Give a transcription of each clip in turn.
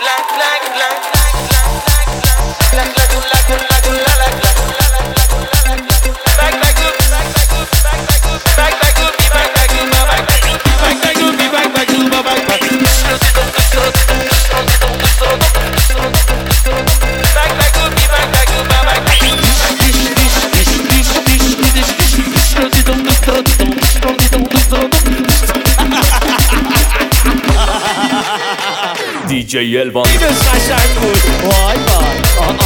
دیجی الوان اینش قشنگ بود. وای وای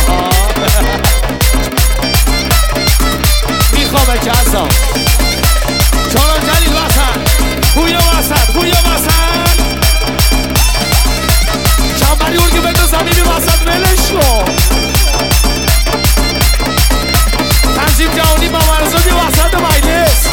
میخوامه جزا چارم جلیل وسن پویا وسن پویا وسن چنبری اون که بگو زمینی وسن ولش کن تنظیم جهانی با مرزادی وسط مجلس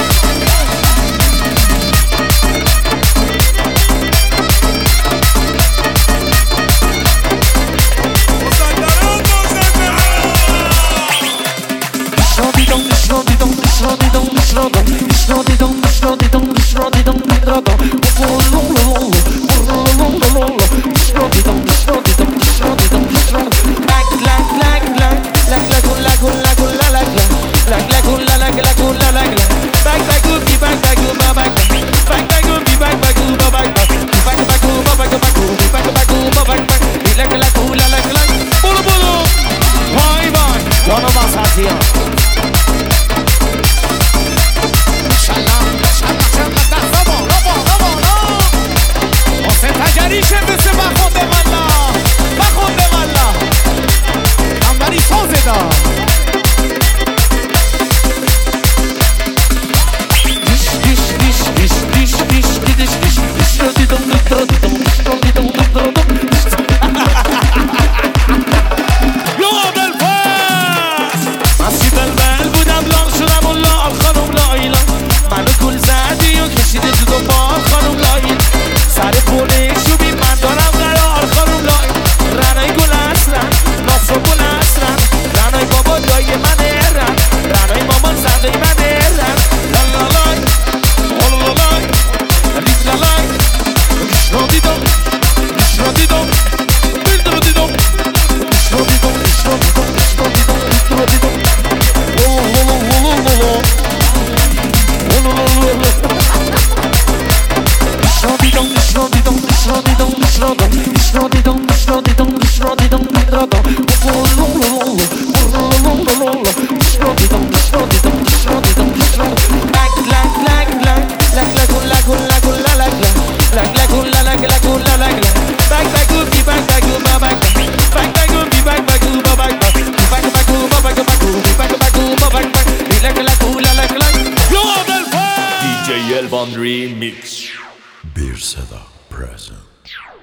دیجی الوان ریمیکس Bir Seda present.